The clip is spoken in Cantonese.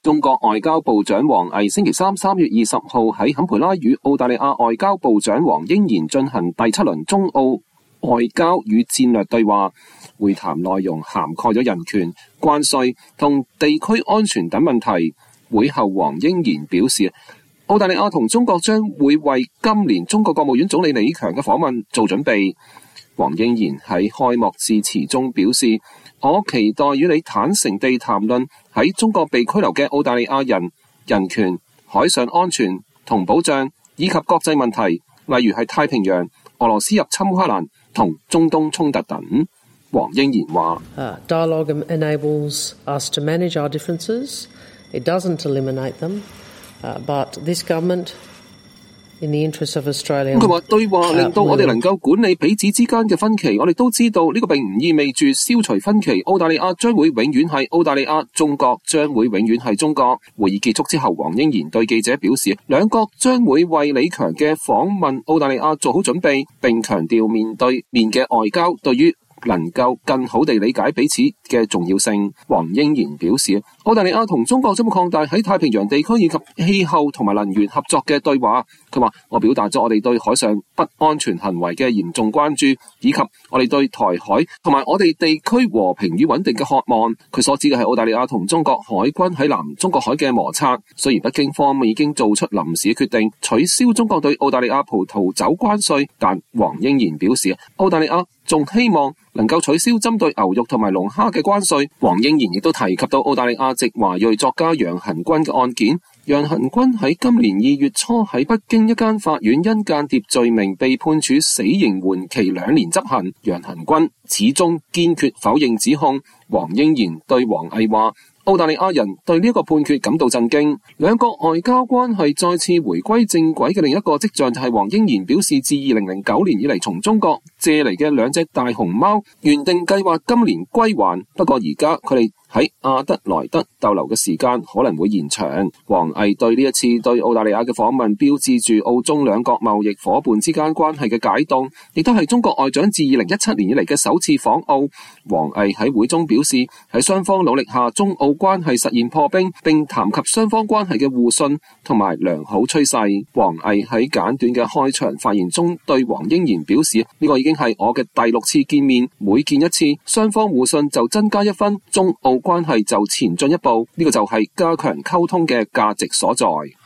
中國外交部長王毅星期三3月20號喺坎培拉與澳大利亞外交部長黃英賢進行第7輪中澳外交與戰略對話，會談內容涵蓋咗人權、關稅同地區安全等問題。會後黃英賢表示，澳大利亞同中國將會為今年中國國務院總理李強嘅訪問做準備。黃英賢喺開幕致辭中表示，我期待與你坦誠地談論喺中國被拘留嘅澳大利亞人人權、海上安全同保障以及國際問題，例如係太平洋、俄羅斯入侵烏克蘭同中東衝突等。黃英賢話 ：Dialogue enables us to manage our differences. It doesn't eliminate them, but this government, in the interest of Australia， 佢話對話令到我哋能夠管理彼此之間嘅分歧。我哋都知道呢個並唔意味住消除分歧。澳大利亞將會永遠係澳大利亞，中國將會永遠係中國。會議結束之後，黃英賢對記者表示，兩國將會為李強嘅訪問澳大利亞做好準備，並強調面對面嘅外交對於能夠更好地理解彼此嘅重要性。黃英賢表示，澳大利亞同中國將會擴大喺太平洋地區以及氣候同埋能源合作嘅對話。佢話，我表達咗我哋對海上不安全行為嘅嚴重關注，以及我哋對台海同埋我哋地區和平與穩定嘅渴望。佢所指嘅係澳大利亞同中國海軍喺南中國海嘅摩擦。雖然北京方面已經做出臨時決定取消中國對澳大利亞葡萄酒關稅，但黃英賢表示，澳大利亞仲希望能夠取消針對牛肉同埋龍蝦嘅關稅。黃英賢亦都提及到澳大利亞籍華裔作家楊恆均嘅案件。楊恆均喺今年2月初喺北京一間法院因間諜罪名被判處死刑緩期2年執行。楊恆均始終堅決否認指控。黃英賢對黃毅話，澳大利亞人對呢一個判決感到震驚。兩國外交關係再次回歸正軌嘅另一個跡象就係黃英賢表示，自2009年以嚟從中國借嚟嘅2隻大熊貓原定計劃今年歸還，不過而家佢哋喺阿德萊德逗留嘅時間可能會延長。黃毅對呢一次對澳大利亞嘅訪問標誌住澳中兩國貿易夥伴之間關係嘅解凍，亦都係中國外長自2017年以嚟嘅首次訪澳。黃毅喺會中表示，喺雙方努力下，中澳關係實現破冰，並談及雙方關係嘅互信同埋良好趨勢。黃毅喺簡短嘅開場發言中對黃英賢表示，呢個已經係我嘅第6次見面，每見一次，雙方互信就增加1分，中澳關係就前進一步，呢個就係加強溝通嘅價值所在。